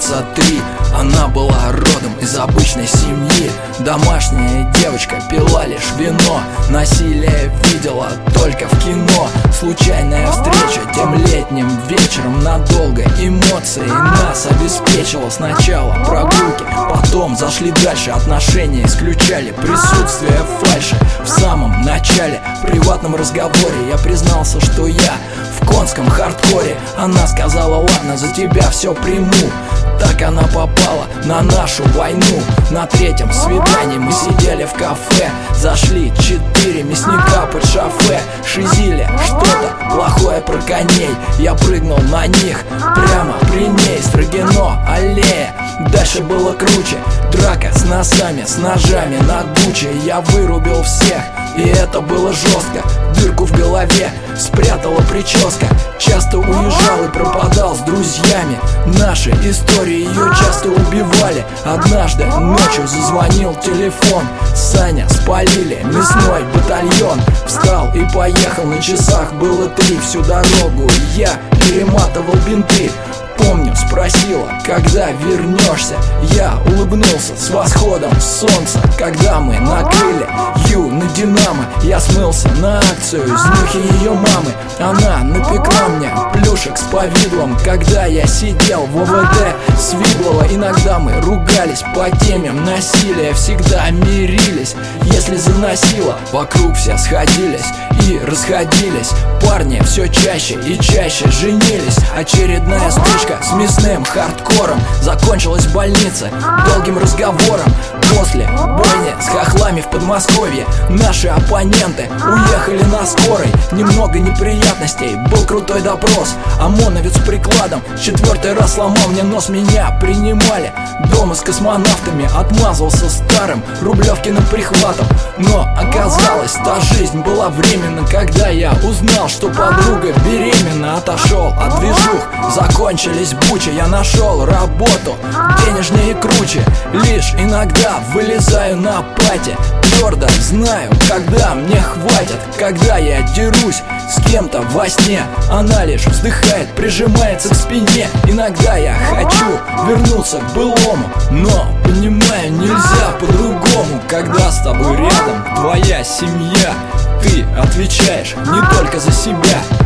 23. Она была родом из обычной семьи. Домашняя девочка, пила лишь вино. Насилие видела только в кино. Случайная встреча тем летним вечером надолго. Эмоции нас обеспечила. Сначала прогулки, потом зашли дальше. Отношения исключали присутствие фальши. В самом начале, в приватном разговоре, я признался, что я в конском хардкоре. Она сказала: ладно, за тебя все приму. Так она попала на нашу войну. На третьем свидании мы сидели в кафе. Зашли 4 мясника под шофе. Шизили что-то плохое про коней. Я прыгнул на них прямо при ней. Строгино, аллея, дальше было круче. Драка с носами, с ножами на Гуччи. Я вырубил всех, и это было жестко. Дырку в голове спрятала прическа. Часто уезжал и пропадал с друзьями. Наши истории ее часто убивали. Однажды ночью зазвонил телефон. Саня, спалили мясной батальон. Встал и поехал, на часах было 3. Всю дорогу я перематывал бинты. Помню, спросила, когда вернешься. Я улыбнулся с восходом солнца. Когда мы накрыли Ю на Динамо, я смылся на акцию из нюхи ее мамы. Она напекла мне плюшек с повидлом. Когда я сидел в ОВД Свидлова, иногда мы ругались по теме насилия. Всегда мирились, если заносило. Вокруг все сходились и расходились. Парни все чаще и чаще женились. Очередная стычка с мясным хардкором закончилась в больнице долгим разговором. После бойни с хохлами в Подмосковье наши оппоненты уехали на скорой. Немного неприятностей, был крутой допрос. ОМОНовец с прикладом 4-й раз сломал мне нос. Меня принимали дома с космонавтами. Отмазался старым Рублевкиным прихватом. Но оказалось, та жизнь была временна. Когда я узнал, что подруга беременна, отошел от движух, закончились бучи. Я нашел работу денежнее и круче. Лишь иногда вылезаю на пати. Твердо знаю, когда мне хватит. Когда я дерусь с кем-то во сне, она лишь вздыхает, прижимается к спине. Иногда я хочу вернуться к былому, но понимаю, нельзя по-другому. Когда с тобой рядом твоя семья, ты отвечаешь не только за себя.